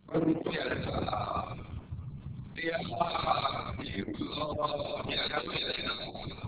dia dia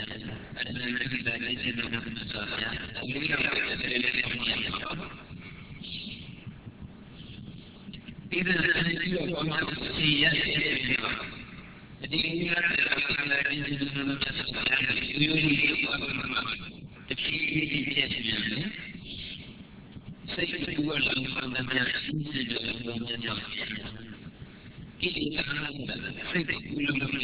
إذا الأدلة والنفسية الدينية يريد تفكير جسمه سيد والعلم ما يحسن إلى سيد والعلم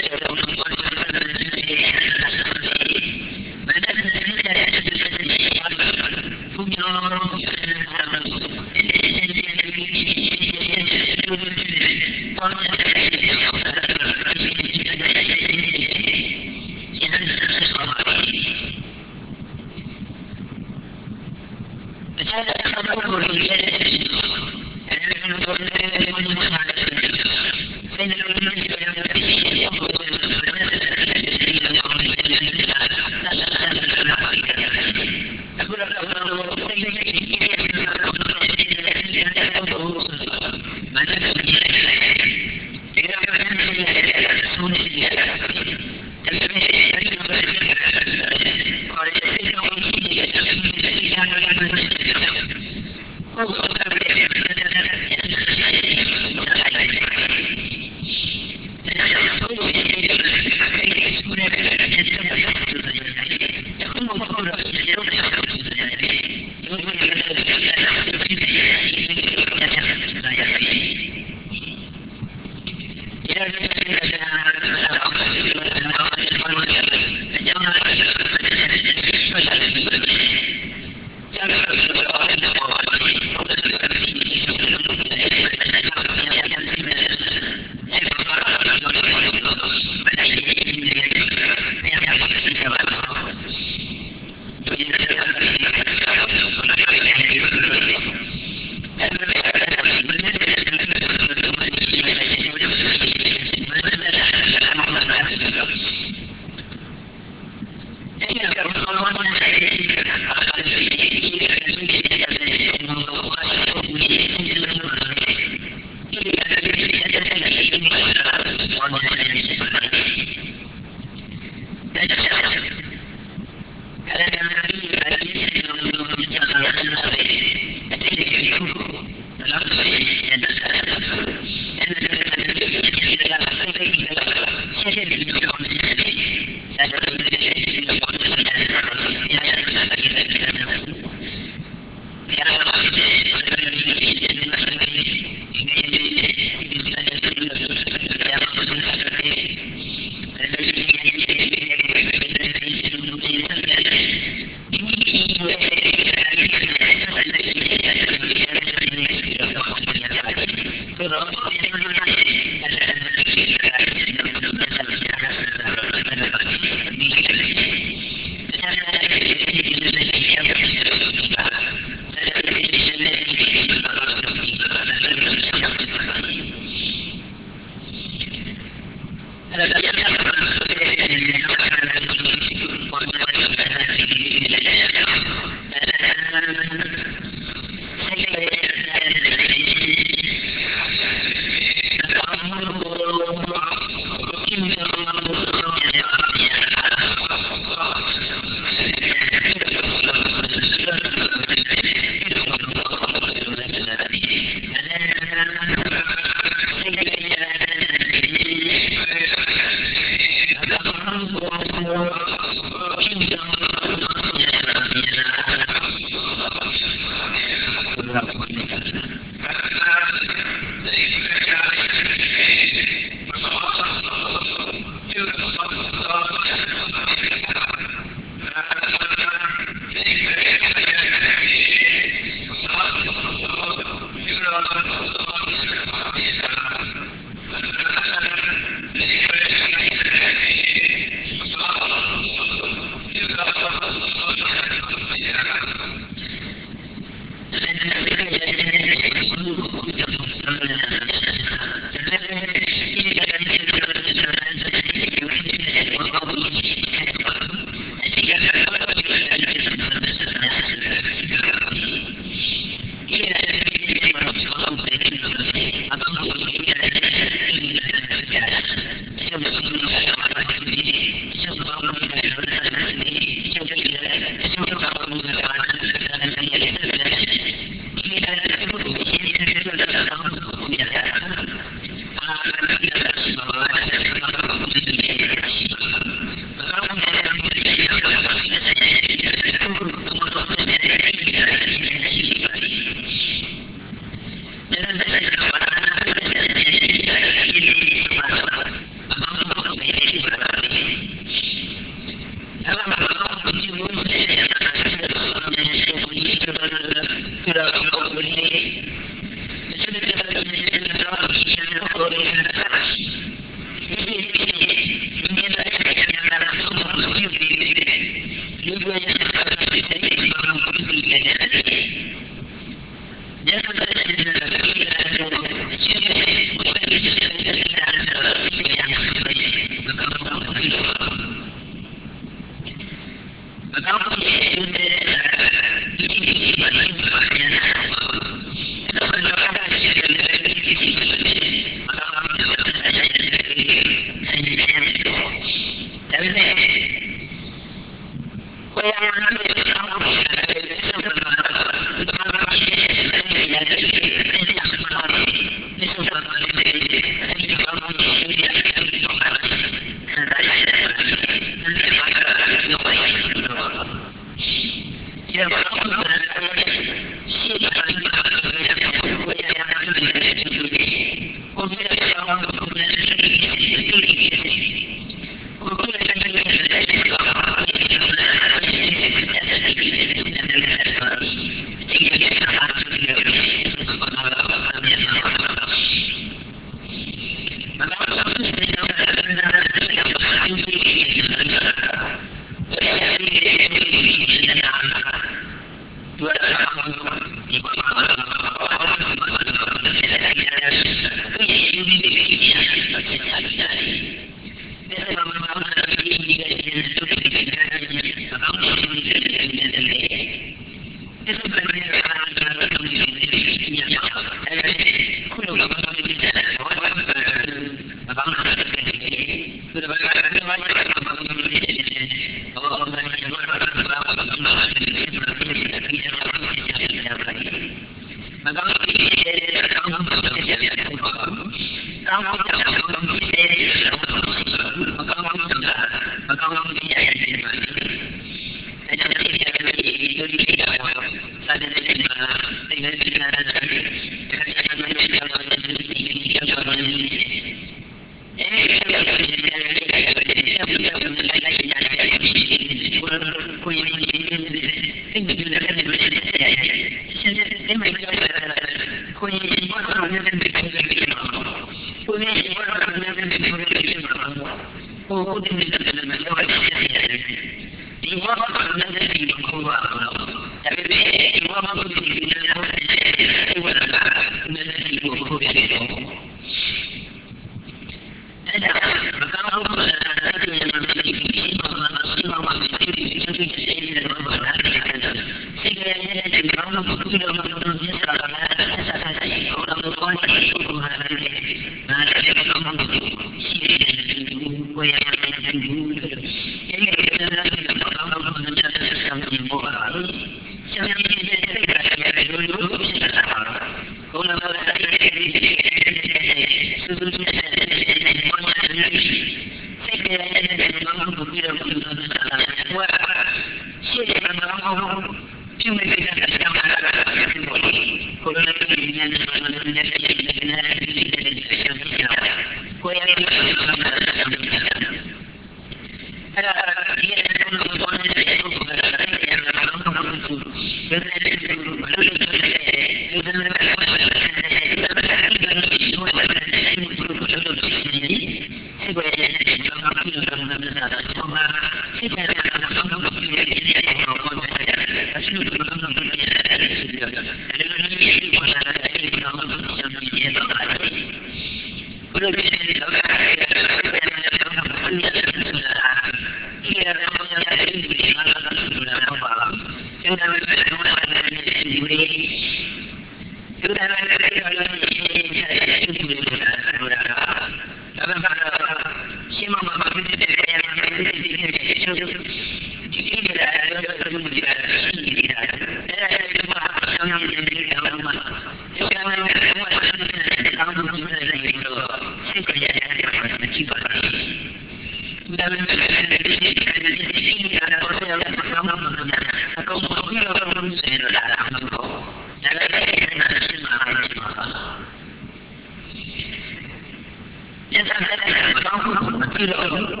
nhân dân có tư lượng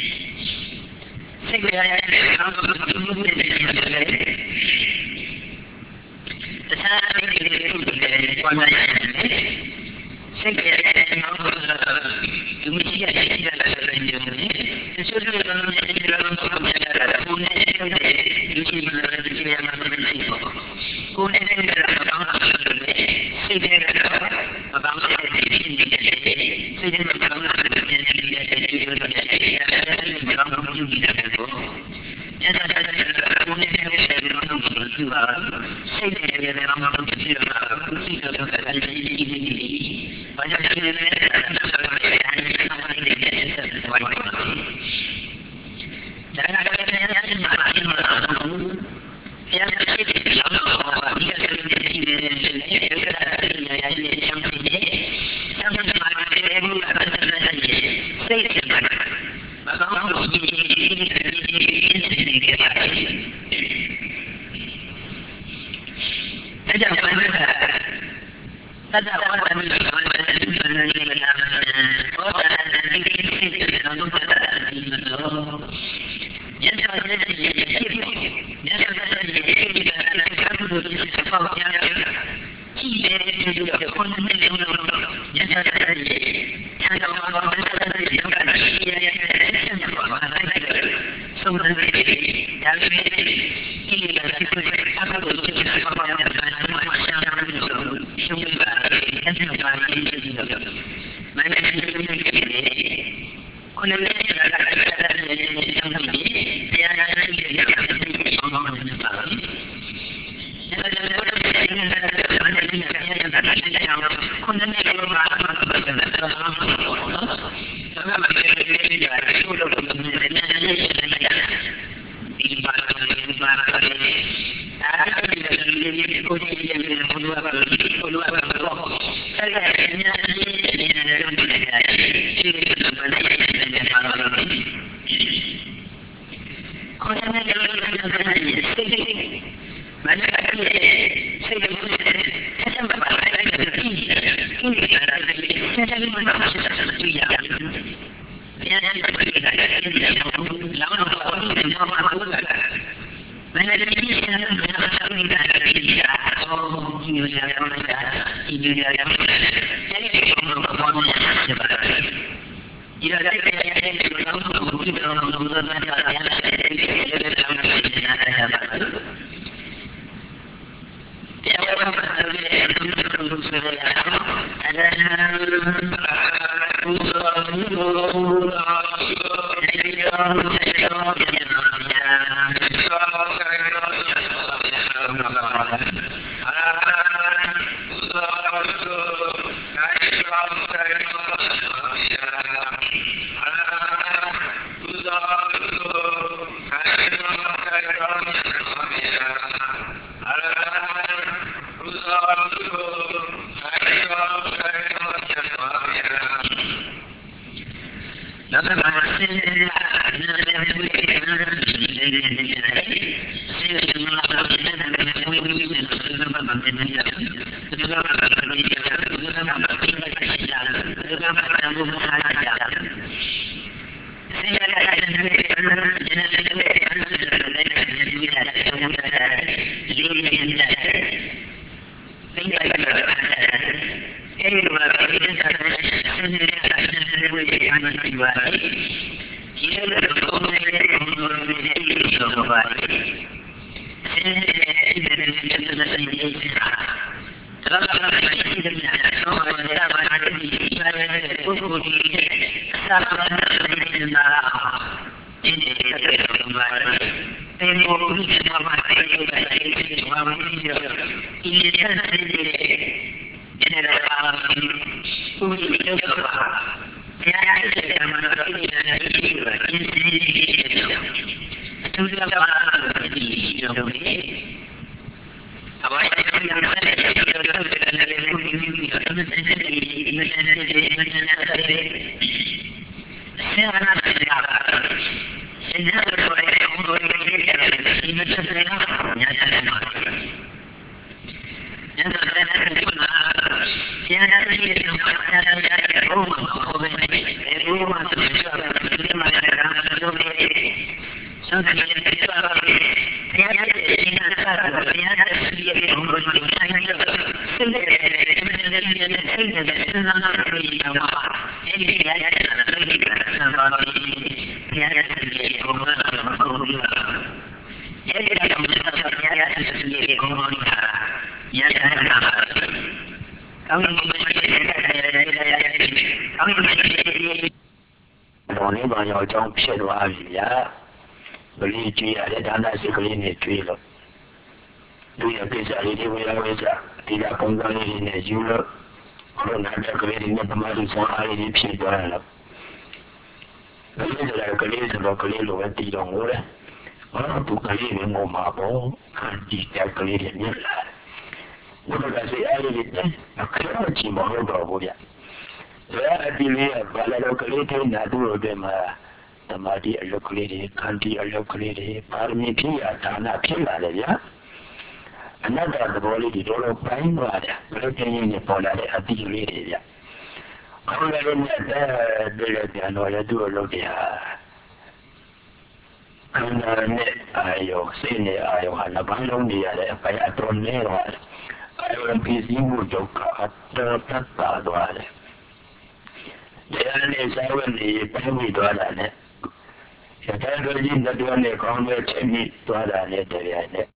sẽ gây ra nó cũng như thế sa cái quan này sẽ gây ra nó cũng chỉ là nhiều thế số lượng nó không là cũng nên cái gì mà cái này mà mình chỉ có cũng nên là nó sẽ gây ra nó bao giờ thì sẽ gây ra nó là တော်လေးပါရောက်ကြောင်းဖြစ်သွားပြီဗျာကလေးကြွေးရတယ်ဒါနစိတ်ကလေးနဲ့ကြွေးလို့သူရဲ့ကိစ္စလေးတွေဝေလာဝေစားဒီကပုံစံလေးနဲ့ယူလို့ဘုရားတကလေးနဲ့တမန်တော်ဆောင်အားလေးဖြစ်သွားတယ်လို့ကလေးဆိုတော့ကလေးလိုပဲတည်တော်ငိုတယ်သူကလေးနဲ့ငိုမှာပေါ့ဒီကလေးနဲ့မြင်လာဘုရားစိတ်အားလေးနဲ့အခါချင်းမဟုတ်တော့ဘူးဗျအဒီလေးဘာလို့ကလေးတွေနာသူ့တို့မှာတမာတိအလုတ်ကလေးတွေခန္တီအလုတ်ကလေးတွေပါရမီဖြစ်ရဒါနဖြစ်လာတယ်ဗျာအနတ္တသဘောလေးတွေတော့ပိုင်းသွားတယ်ဘယ်လိုပြင်းနေပေါ်လာတဲ့အတိလေးတွေဗျခေါင်းလည်းနဲ့တဲ့ပြန်တော့ရသူ့အလုတ်တွေဟာခန္ဓာနဲ့အာယုစိတ်နဲ့အာယုဟာနှစ်ပိုင်းလုံးနေရတဲ့အပိုင်းအတော်နဲ့တော့အာယုဖြစ်စီမှုဒုက္ခအတော်တတ်တာသွားတယ်တရားနဲ့စာဝတ်နေပိုင်းပြီးသွားတာနဲ့ရတဲ့တော်ကြီးတတော်နဲ့ကောင်းတဲ့ချက်ပြီးသွားတာနဲ့တရားနဲ့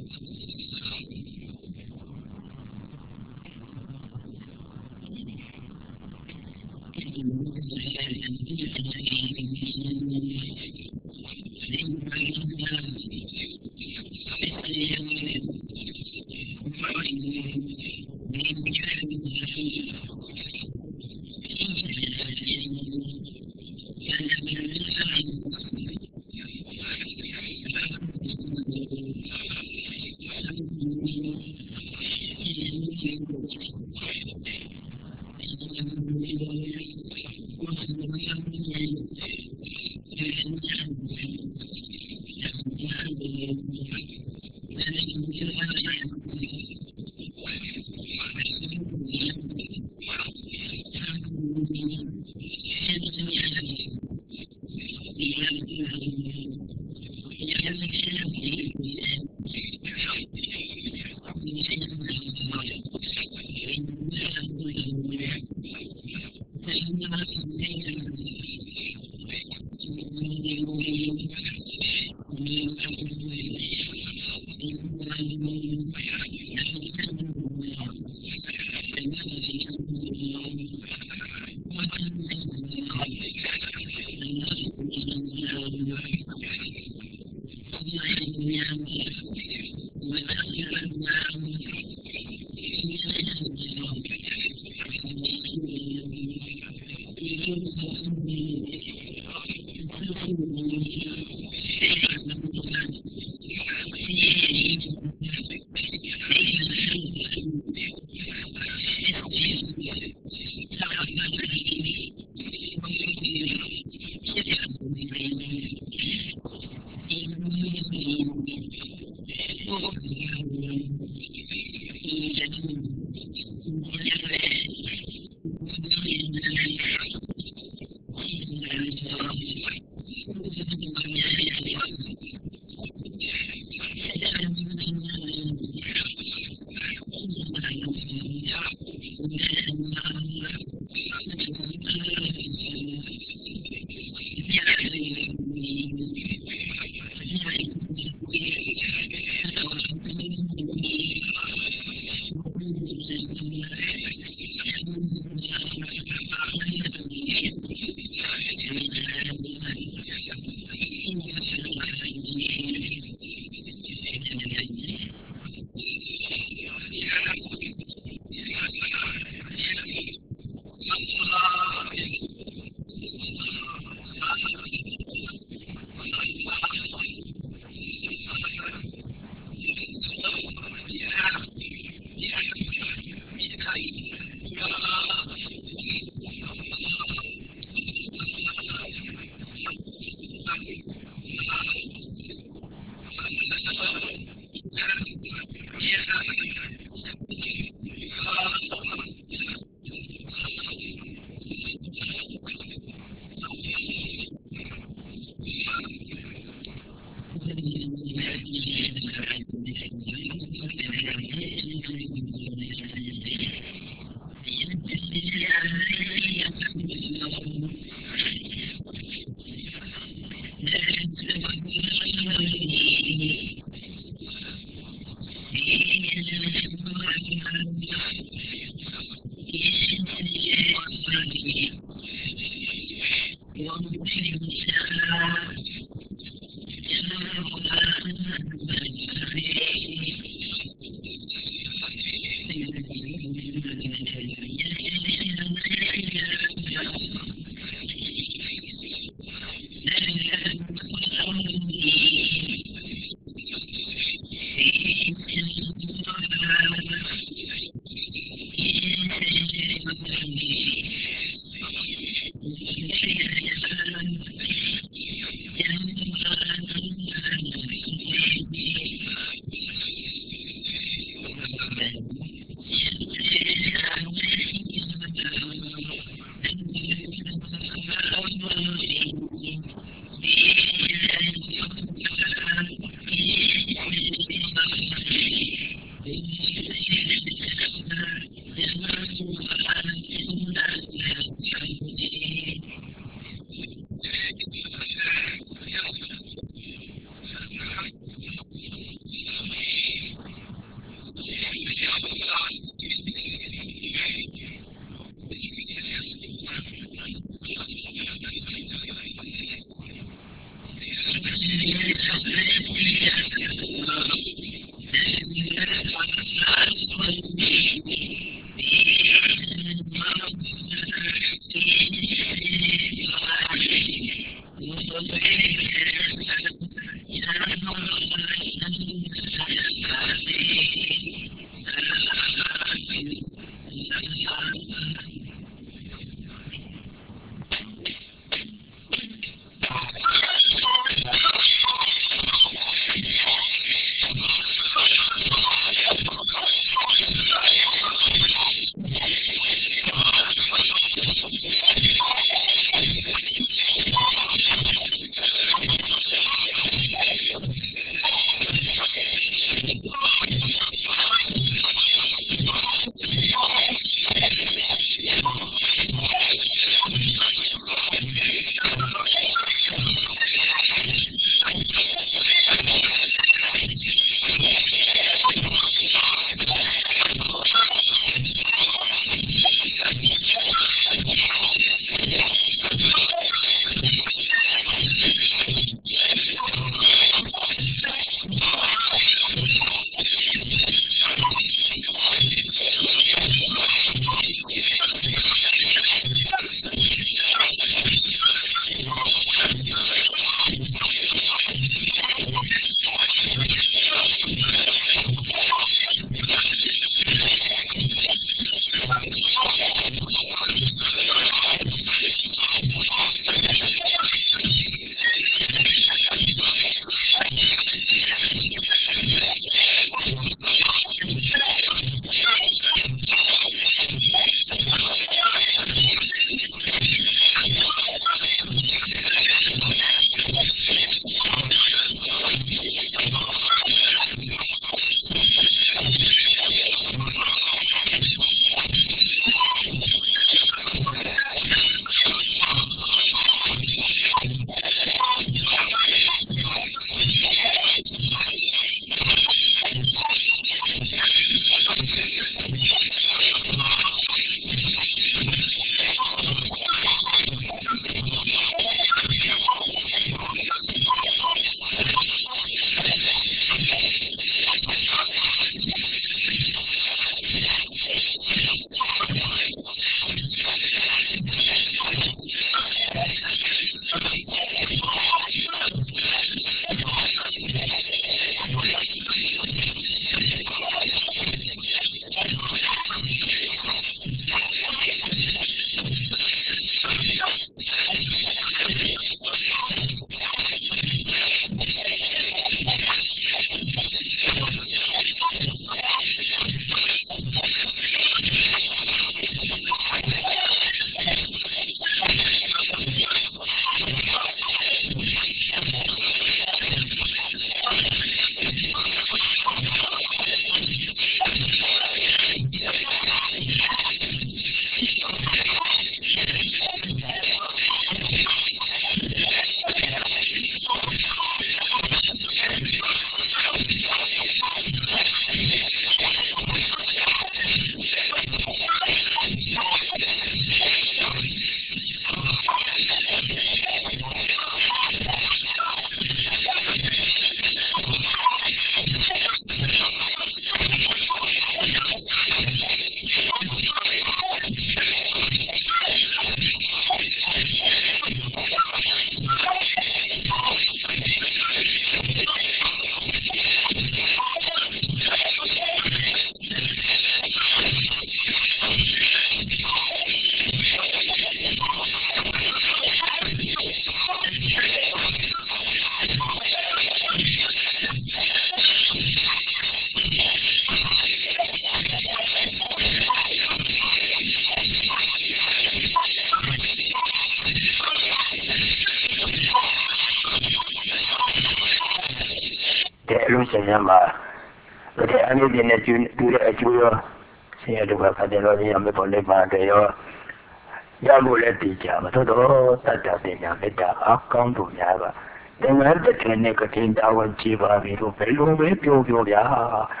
အလုံးရှင်ရမှာတဲ့အနည်းငယ်နဲ့တူတဲ့အကျိုးရောဆင်းရဲဒုက္ခခတ်တယ်လို့ရမယ်ပေါ်နေမှာတယ်ရောရဖို့လည်းတည်ကြမှာသို့တော့တတ္တပညာမေတ္တာအကောင်းတို့များပါသင်္ကန်းတစ်ထည်နဲ့ကတင်တာဝန်ကြည်ပါပြီလို့ဘယ်လိုပဲပြောဗျာ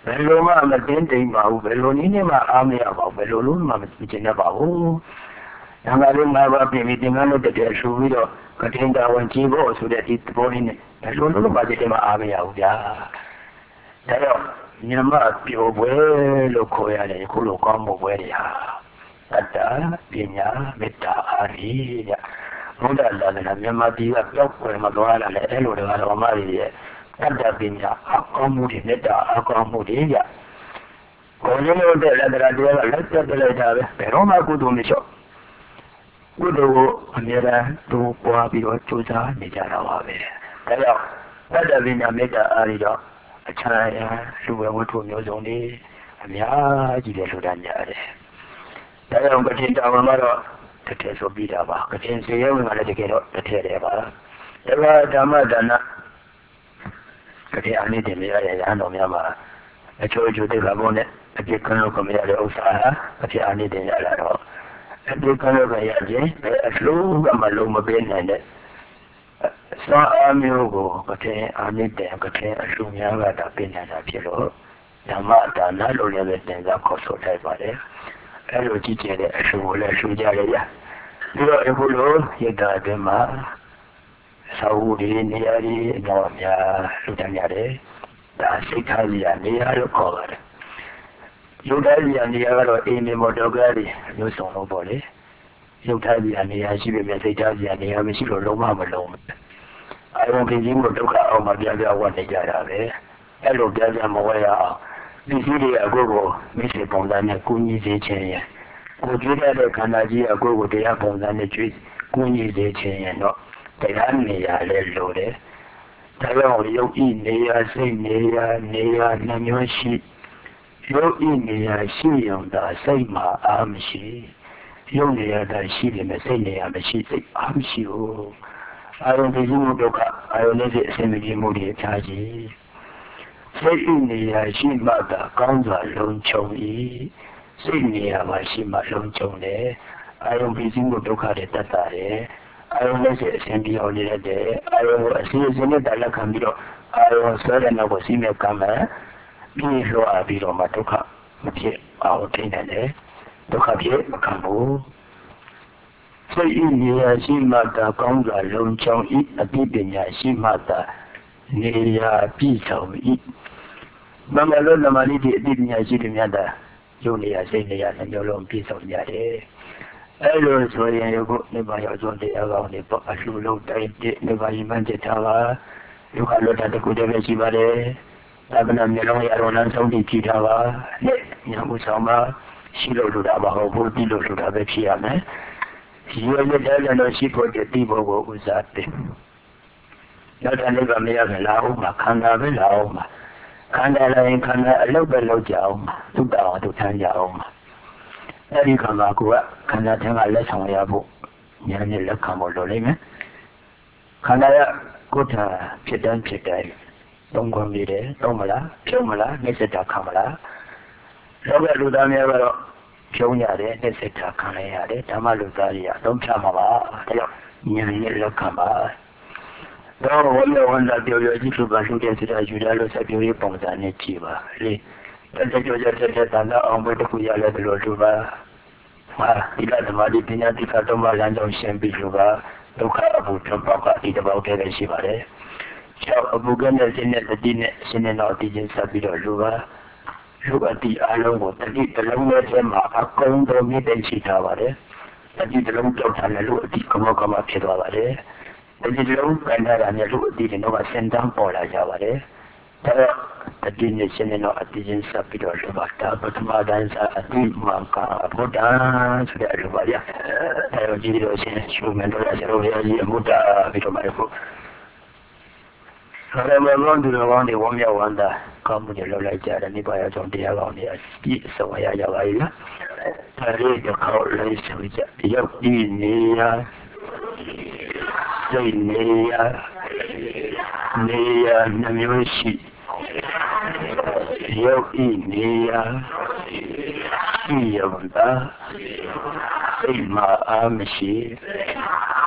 ဘယ်လိုမှမတင်းတိမ်ပါဘူးဘယ်လိုနည်းနဲ့မှအားမရပါဘူးဘယ်လိုလို့မှမကျင်တတ်ပါဘူး။ငါကလည်းငါပါပြင်ပြီးသင်္ကန်းလို့တကယ်ရှူပြီးတော့ကတင်တာဝင်ကြည့်ဖို့ဆိုတဲ့ဒီသဘောလေးနဲ့ဘယ်လိုလို့မှကျင်တတ်မှအားမရဘူးဗျာ။ဒါတော့ညမပျော်ပွဲလို့ခေါ်ရတယ်ခုလိုကောင်းမှုပွဲတွေဟာတတ္တပညာမေတ္တာအားဖြင့်ဗျဘုရားသာသနာမြန်မာပြည်ကပြောက်ွယ်မသွားလာလဲအဲ့လိုတွေကတော့မကြီးရဲ့တတ္တပညာအကောင်းမှုတွေမေတ္တာအကောင်းမှုတွေဗျဘုန်းကြီးတို့တဲ့လက်တရားတွေကလက်သက်ပြလိုက်တာပဲဘယ်တော့မှကုသိုလ်မရှိကုသိုလ်ကိုအများအားသူပွားပြီးတော့ကြိုးစားနေကြတာပါပဲဒါကြောင့်တတ္တပညာမေတ္တာအားဖြင့်အချမ်းလူဝဲဝတ္ထုမျိုးစုံတွေအများကြီးလည်းလှူဒါန်းကြတယ်။ဒါကြောင့်ကတိတော်မှာတော့တစ်ထည့်ဆိုပြီးတာပါ။ကတိစေရုံကလည်းတကယ်တော့တစ်ထည့်တယ်ပါ။ဒါကဓမ္မဒါနကတိအနည်းတင်ရရရဟန်းတော်များမှာအချို့ချို့တဲ့ကဘုန်းနဲ့အပြစ်ကံလို့ကမရတဲ့ဥစ္စာဟာအဖြစ်အနည်းတင်ရလာတော့အပြစ်ကံလို့ကရခြင်းအလုံးကမလုံးမပေးနိုင်တဲ့သာအမျိုးကိုကတဲ့အာနိတေကတဲ့အလှများကတာပြင်နေတာဖြစ်လို့ဓမ္မဒါနလို့လည်းတင်စားခေါ်ဆိုလိုက်ပါတယ်အဲလိုကြည့်ကြတဲ့အလှကိုလည်းလှူကြရရပြီးတော့အခုလိုရတာအတွင်းမှာသာဝတိနေရာကြီးအများများလှူဒန်းရတယ်ဒါစိတ်ထားစရာနေရာလို့ခေါ်ပါတယ်လှူဒန်းစရာနေရာကတော့အိမ်မေမော်တော်ကားတွေမျိုးစုံလို့ပေါ့လေလှူထားစရာနေရာရှိပေမဲ့စိတ်ထားစရာနေရာမရှိလို့လုံးဝမလုံးအယုံပြင်းကြီးကိုဒုက္ခအောင်မှပြပြဝတ်နေကြတာပဲအဲ့လိုပြပြမဝဲရအောင်ဒီစည်းတွေအကိုကိုမိစေပုံစံနဲ့ကုညီစေခြင်းရဲ့ကိုကြွတဲ့ခန္ဓာကြီးအကိုကိုတရားပုံစံနဲ့ကြွကုညီစေခြင်းရဲ့တော့တရားနေရာလဲလို့တယ်ဒါကြောင့်ယုတ်ဤနေရာစိတ်နေရာနှမျိုးရှိယုတ်ဤနေရာရှိရုံသာစိတ်မှာအားမရှိယုတ်နေရာသာရှိတယ်မဲ့စိတ်နေရာမရှိစိတ်အားမရှိဘူးအာရုံပြည့်စုံဒုက္ခအာရုံနဲ့အစဉ်မပြေမှုတွေအခြားကြီးစိတ်ဤနေရာရှိမှသာကောင်းစွာလုံးချုံ၏စိတ်နေရာမှာရှိမှလုံးချုံတယ်အာရုံပြည့်စုံဒုက္ခတွေတတ်တာတယ်အာရုံနဲ့အစဉ်ပြေအောင်နေတဲ့အာရုံကိုအစဉ်နဲ့တလက်ခံပြီးတော့အာရုံဆွဲတဲ့နောက်ကိုစီးမဲ့ကံမဲ့ပြီးလွှာပြီးတော့မှဒုက္ခမဖြစ်အောင်ထိနေတယ်ဒုက္ခဖြစ်မခံဘူးစိတ်ဤနေရာရှိမှသာကောင်းစွာလုံးချောင်းဤအသိပညာရှိမှသာနေရာပြည့်စုံဤမမလို့နမလိဒီအသိပညာရှိတဲ့မြတ်တာယုံနေရာစိတ်နေရာနှမျိုးလုံးပြည့်စုံကြတယ်အဲ့လိုဆိုရင်ယခုနိဗ္ဗာန်ရောက်ဆုံးတရားကောင်းတွေပေါ့အလှလုံးတိုင်းတဲ့နိဗ္ဗာန်မှန်ချက်ထားပါဒုက္ခလွတ်တာတခုတည်းပဲရှိပါတယ်သာသနာမျိုးလုံးရတော်လမ်းဆုံးတည်ကြည့်ထားပါညမှုဆောင်ပါရှိလို့လူတာမဟုတ်ဘူးပြီးလို့လူတာပဲဖြစ်ရမယ်ဒီလိုနဲ့လည်းတော့ရှိဖို့တည်ဖို့ကိုဥစားတယ်နောက်တစ်နေ့ကမရခင်လာအောင်မှာခန္ဓာပဲလာအောင်မှာခန္ဓာလည်းခန္ဓာအလုပ်ပဲလုပ်ကြအောင်မှာသုတအောင်သူထမ်းကြအောင်မှာအဲဒီခန္ဓာကိုယ်ကခန္ဓာထင်ကလက်ဆောင်ရဖို့ဉာဏ်နဲ့လက်ခံဖို့လိုလိမ့်မယ်ခန္ဓာကကိုယ်ထာဖြစ်တိုင်းသုံးခွင့်ပြီးတယ်သုံးမလားဖြုံးမလားနှိစ္စတာခံမလားလောကလူသားများကတော့ဖြုံးရတယ်နှိစ္စတာခံရရတယ်ဓမ္မလူသားတွေကအသုံးချမှာပါဒါကြောင့်ဉာဏ်နဲ့လက်ခံပါတော့ဝိယဝန္တာပြောရကြည့်လို့ပါလို့တဲ့စရာယူရလို့ဆက်ပြောရေးပုံစံနဲ့ကြည့်ပါလေတကယ်ကြောတဲ့တန်တာအောင်ဘယ်တခုရလဲလို့လူပါဟာဒီကဓမ္မဒီပညာတိကတော့မှလမ်းကြောင်းရှင်းပြီးလူပါဒုက္ခအဘုထပေါက်ကဒီတပေါက်တည်းပဲရှိပါတယ်ကျောင်းအဘုကနဲ့စင်းနဲ့တတိနဲ့စင်းနဲ့တော့ဒီချင်းဆက်ပြီးတော့လူပါလူအတိအလုံးကိုတတိတလုံးနဲ့ထဲမှာအကုန်တော်မြင့်တဲ့ရှိထားပါတယ်တတိတလုံးကြောက်ထားတယ်လို့အတိကမောကမဖြစ်သွားပါတယ်တတိလုံးကန္တာရနဲ့လူအတိတွေတော့စင်တန်းပေါ်လာကြပါတယ်တတိနဲ့စင်းနဲ့တော့အတိချင်းဆက်ပြီးတော့လူပါတာပထမတန်းစာအတိမှာကအဘုဒ္ဓဆိုတဲ့လူပါရအဲဒီလိုရှင်းရှုမှန်တော့ဆရာတော်ကြီးအဘုဒ္ဓပြီးတော့မှာဖို့ဆရာမမောင်သူတော်ကောင်းတွေဝမ်းမြောက်ဝမ်းသာကောင်းမှုတွေလုပ်လိုက်ကြတယ်နိဗ္ဗာန်ရောက်ဆုံးတရားကောင်းတွေအပြည့်အစုံရကြပါလိမ့်မယ်ဒါလေးတော့ခေါ်လိုက်ဆိုကြရောက်ဒီနေရစိတ်နေရနှမျိုးရှိရောက်ဤနေရရှိရတာစိတ်မှာအားမရှိ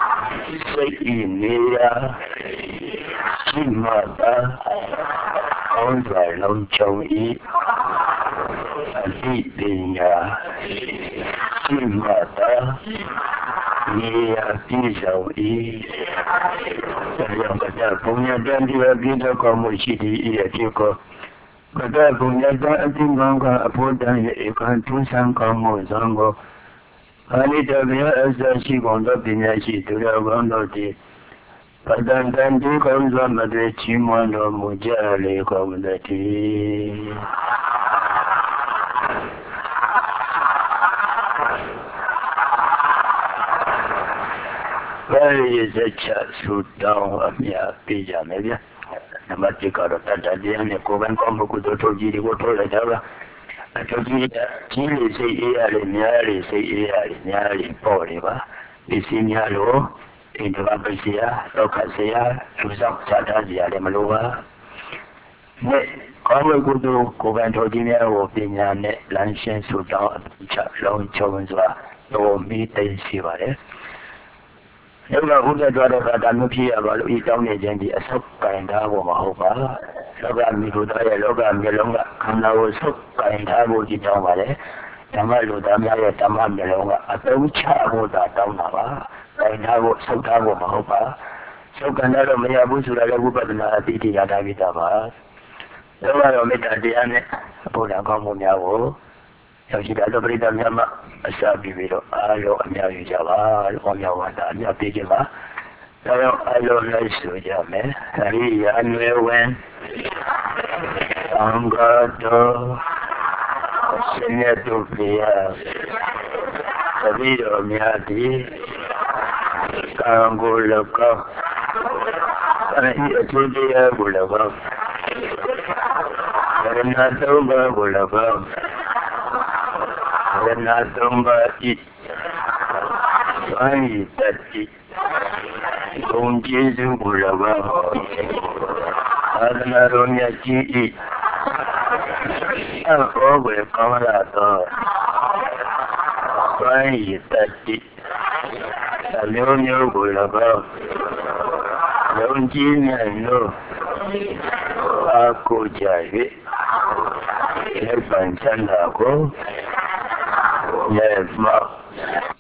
စိတ်ဤနေရရှိမှသာကောင်းစွာလုံခြုံ၏အသိပညာရှိမှသာနေရာပြည့်စုံ၏ဘုရားဘုရားတန်ဒီအပြည့်တော်ကောင်းမှုရှိသည်၏အဖြစ်ကိုဘုရားဘုရားတန်အသိကောင်းကအဖို့တန်၏ဧကံထူးဆန်းကောင်းမှုဆောင်ကိုအာနိတဗျာအစရှိကုန်သောပညာရှိသူတော်ကောင်းတို့သည်ပဒံတန်ဒီကောင်းစွာမတွေ့ချီးမွမ်းတော်မူကြလေကုန်သတည်းဘယ်ရည်စချက်ဆုတောင်းအမြတ်ပေးကြမယ်ဗျာနံပါတ်1ကတော့တတတရားနဲ့ကိုယ်ပိုင်ကောင်းမှုကုသိုလ်ထုတ်ကြည့်တွေကိုထုတ်လိုက်တာပါအထုတ်ကြည့်ကြီးလေစိတ်အေးရလေများလေစိတ်အေးရလေများလေပေါ့လေပါဒီစင်းများလို့အိန္ဒြာပစီယဒုက္ခဆရာလူဆောင်ချတာစီရတယ်မလို့ပါနဲ့ကောင်းမှုကုသိုလ်ကိုယ်ပိုင်ထုတ်ကြည့်များကိုပညာနဲ့လမ်းရှင်းဆုတောင်းအချလုံးချုံစွာတော်မီသိရှိပါတယ်လောကဥဒ္ဒတော်ကတာမျိုးဖြစ်ရပါလို့ဤတောင်းနေခြင်းဒီအဆုတ်ကင်ထားဖို့မဟုတ်ပါလောကမိဘတော်ရဲ့လောကမျိုးလုံးကခန္ဓာကိုဆုတ်ကင်ထားဖို့ဒီတောင်းပါလေဓမ္မလူသားများရဲ့ဓမ္မမျိုးလုံးကအသုံးချဖို့သာတောင်းတာပါကင်ထားဖို့ဆုတ်ထားဖို့မဟုတ်ပါဆုတ်ကင်တော့မရဘူးဆိုတာလည်းဝိပဿနာအသိတရားထားပြီးသားပါလောကမေတ္တာတရားနဲ့ဘုရားကောင်းမှုများကိုရောက်ရှိတဲ့ပရိသတ်များမှာအစာပြီးတော့အားလုံးအများကြီးကြပါလို့ဟောပြောတာအများပေးကြပါဒါကြောင့်အားလုံးလိုက်ဆိုကြမယ်ဟရိယာနွယ်ဝင်သံဃာတော်ရှင်ရတုပြေယသတိတော်များသည်ကံကိုလောကအကျိုးတရားကိုလောကရဏသုံးပါးကိုလောကရဏသုံးပါးဤဝိုင်းတတိဂုဏ်ကျေးဇူးကို၎င်းသာသနာတော်မြတ်ကြီးဤအဘောဝေကောင်းလာသောဝိုင်းတတိအမျိုးမျိုးကို၎င်းယုံကြည်မြတ်လို့အားကိုးကြ၍နိဗ္ဗာန်ချမ်းသာကိုရဲ့မှာ